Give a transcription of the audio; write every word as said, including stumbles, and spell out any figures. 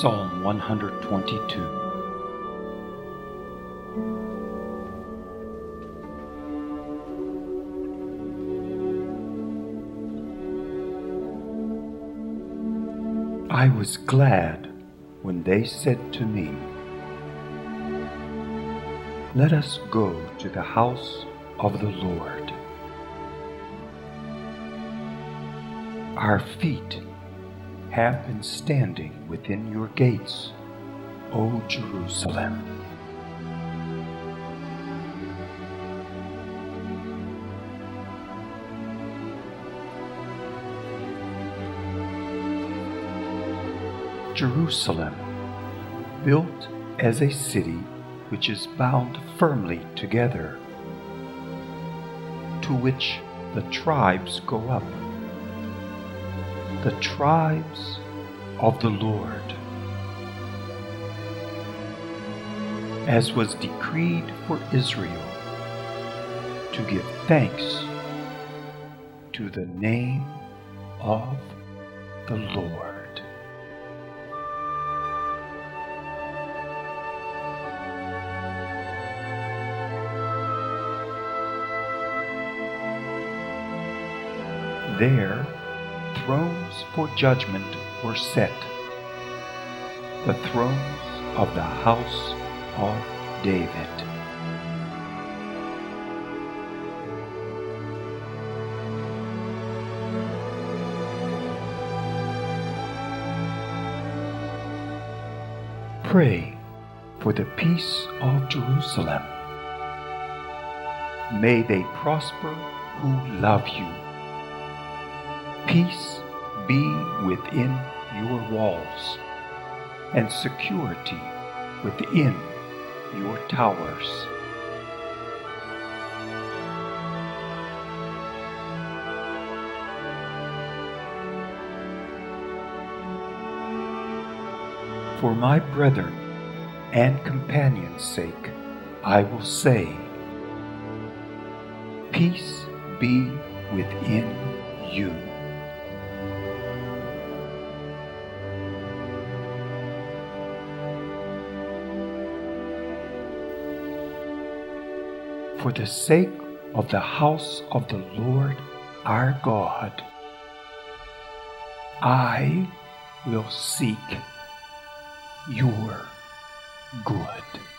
Psalm one hundred twenty-two. I was glad when they said to me, "Let us go to the house of the Lord." Our feet have been standing within your gates, O Jerusalem. Jerusalem, built as a city which is bound firmly together, to which the tribes go up, the tribes of the Lord, as was decreed for Israel, to give thanks to the name of the Lord. There, thrones for judgment were set, the thrones of the house of David. Pray for the peace of Jerusalem. May they prosper who love you. Peace be within your walls, and security within your towers. For my brethren and companions' sake, I will say, peace be within you. For the sake of the house of the Lord our God, I will seek your good.